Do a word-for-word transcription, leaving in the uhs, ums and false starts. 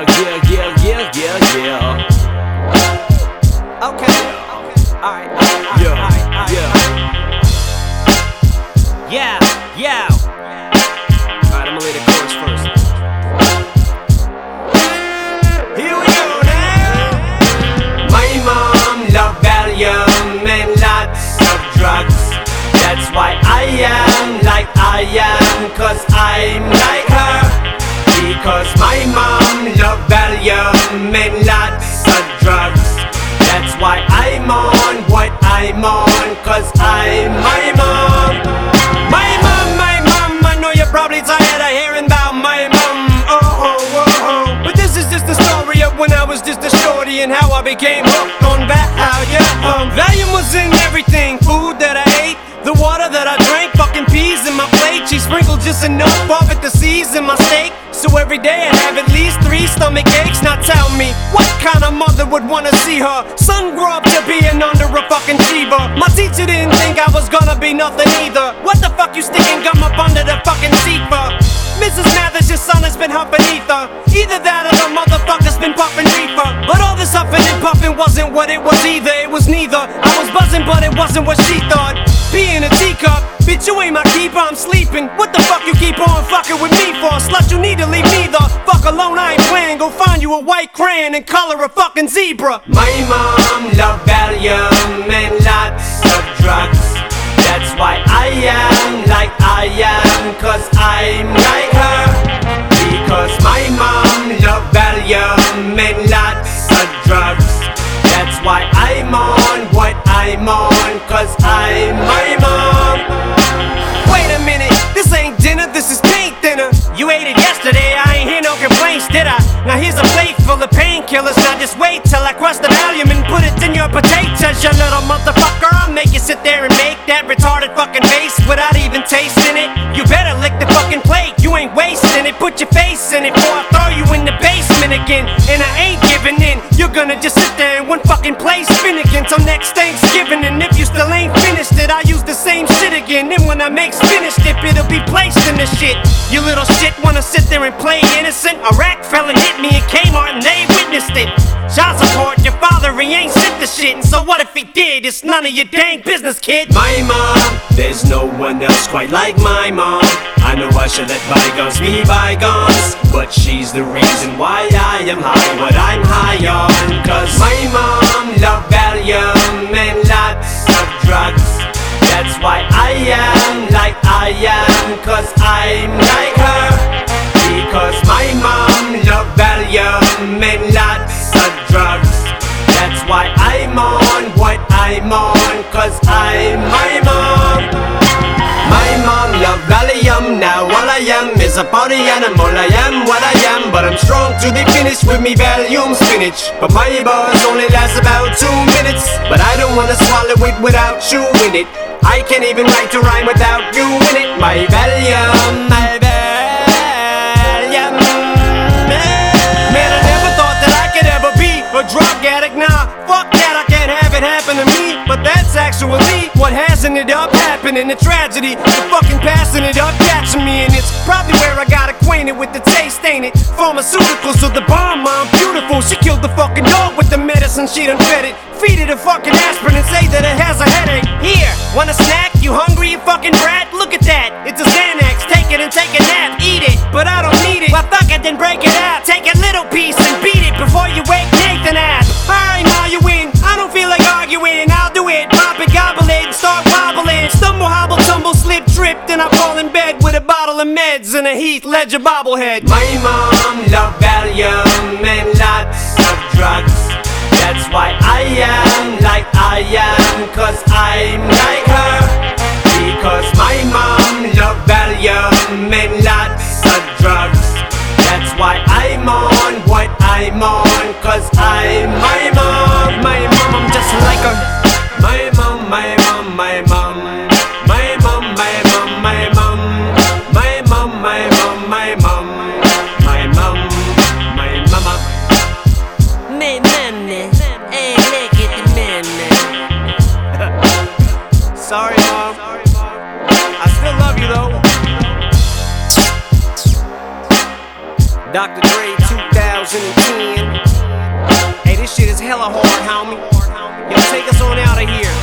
yeah, yeah, yeah, yeah, yeah, yeah. Okay. Alright, alright, Yeah, alright, alright, yeah. Yeah, yeah. Alright, I'm gonna lay the chorus first. Here we go now. My mom loved Valium and lots of drugs. That's why I am like I am, cause I'm like her. Because my mom loved Valium and lots of drugs. That's why I'm on what I'm on, cause I'm my mom. My mom, my mom, I know you're probably tired of hearing about my mom. Oh, oh, oh, oh. But this is just the story of when I was just a shorty and how I became hooked on Valium. Um, Valium was in everything, food that I ate, the water that I drank, fucking peas in my plate. She sprinkled just enough of it to season my steak. So every day I'd have at least three stomach aches. Now tell me, what kind of mother would wanna see her son grow up to being under a fucking fever? My teacher didn't think I was gonna be nothing either. What the fuck you sticking gum up under the fucking seat for? Missus Mathers, your son has been huffing ether. Either that or the motherfucker's been puffing reefer. But all this huffing and puffing wasn't what it was either. It was neither. I was buzzing but it wasn't what she thought. Being a teacup, bitch you ain't my keeper, I'm sleeping. What the fuck you keep on fucking with me for? Slut, you need to leave me the fuck alone, I ain't playing. Go find you a white crayon and color a fucking zebra. My mom loved Valium and lots of drugs. That's why I am like I am, cause I'm like her. Because my mom loved Valium and lots of drugs. That's why I'm on what I'm on, cause I'm my mom. Wait a minute, this ain't dinner, this is paint thinner. You ate it yesterday, I ain't hear no complaints, did I? Now here's a plate full of painkillers. Now just wait till I crush the Valium and put it in your potatoes, you little motherfucker. I'll make you sit there and make that retarded fucking face without even tasting it. You better lick the fucking plate, you ain't wasting it. Put your face in it before I throw you in the basement again. And I ain't giving in, you're gonna just sit there in one fucking place spinning till next Thanksgiving. And if you still ain't finished it, I use the same shit again. Then when I make finished it, it'll be placed in the shit. You little shit wanna sit there and play innocent. A rack felon hit me in Kmart and they witnessed it. Child support, your father, he ain't sent the shit. And so what if he did? It's none of your dang business, kid. My mom, there's no one else quite like my mom. I know I should let bygones be bygones, but she's the reason why I am high, what I'm high on. Cause my mom loved Valium and lots of drugs. That's why I am like I am, cause I'm like her. Because my mom loved Valium and lots of drugs. That's why I'm on what I'm on, cause I'm my mom. My mom loved Valium, now all I am is a party animal. I am what I am, but I'm strong to the finish with me Valium spinach. But my buzz only lasts about two minutes. But I don't wanna swallow it without you in it. I can't even write to rhyme without you in it. My Valium, my Valium. Man, I never thought that I could ever be a drug addict. Nah, fuck that, I can't have it happen to me. But that's actually what has ended up happening. A tragedy, the fucking passing it up, catching me. And it's probably where I got acquainted with the taste, ain't it? Pharmaceuticals of the bomb, mom, beautiful. She killed the fucking dog with the medicine, she done fed it. Feed it a fucking aspirin and say that it has a headache. Here, want a snack? You hungry, you fucking brat? Look at that, it's a Xanax. Take it and take a nap, eat it, but I don't need it. Well, fuck it, then break it out. Take a little piece and beat it before you wake Nathan ass. Alright, now you win, I don't feel like arguing. I'll do it, pop it, gobble it, and start wobbling. Stumble, hobble, tumble, slip, trip, then I fall in bed with a bottle of meds and a Heath Ledger bobblehead. My mom loved Valium and lots of drugs. That's why I am like I am, cause I'm like her. Because my mom loved Valium and lots of drugs. That's why I'm on what I'm on, cause I'm my mom. My mom, I'm just like her. My mom, my mom, my mom. My mom, my mom, my mom. My mom, my mom, my mom. My mom, my mama. Me, me, hey, look at the man, Sorry, mom. I still love you though. Doctor Dre two thousand ten. Hey, this shit is hella hard, homie. Yo, take us on out of here.